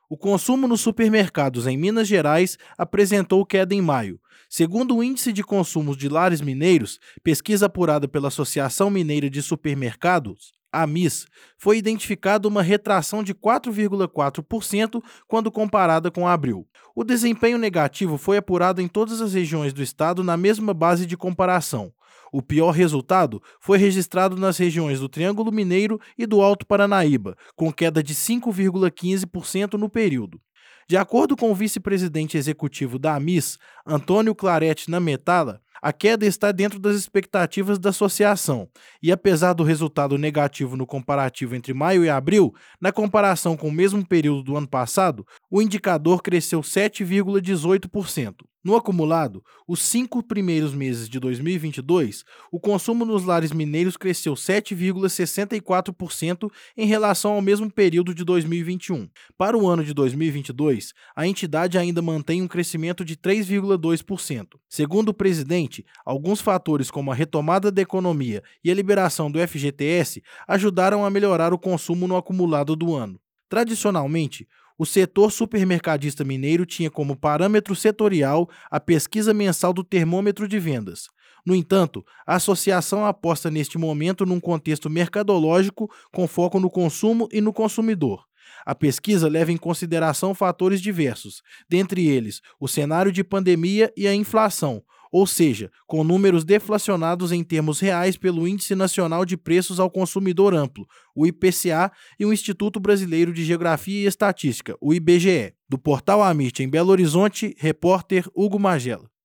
O consumo nos supermercados em Minas Gerais apresentou queda em maio. Segundo o Índice de Consumos de Lares Mineiros, pesquisa apurada pela Associação Mineira de Supermercados, AMIS, foi identificada uma retração de 4,4% quando comparada com abril. O desempenho negativo foi apurado em todas as regiões do estado na mesma base de comparação. O pior resultado foi registrado nas regiões do Triângulo Mineiro e do Alto Paranaíba, com queda de 5,15% no período. De acordo com o vice-presidente executivo da AMIS, Antônio Claretti Nametala, a queda está dentro das expectativas da associação e, apesar do resultado negativo no comparativo entre maio e abril, na comparação com o mesmo período do ano passado, o indicador cresceu 7,18%. No acumulado, os 5 primeiros meses de 2022, o consumo nos lares mineiros cresceu 7,64% em relação ao mesmo período de 2021. Para o ano de 2022, a entidade ainda mantém um crescimento de 3,2%. Segundo o presidente, alguns fatores como a retomada da economia e a liberação do FGTS ajudaram a melhorar o consumo no acumulado do ano. Tradicionalmente, o setor supermercadista mineiro tinha como parâmetro setorial a pesquisa mensal do termômetro de vendas. No entanto, a associação aposta neste momento num contexto mercadológico com foco no consumo e no consumidor. A pesquisa leva em consideração fatores diversos, dentre eles o cenário de pandemia e a inflação, ou seja, com números deflacionados em termos reais pelo Índice Nacional de Preços ao Consumidor Amplo, o IPCA, e o Instituto Brasileiro de Geografia e Estatística, o IBGE. Do portal Amit em Belo Horizonte, repórter Hugo Magela.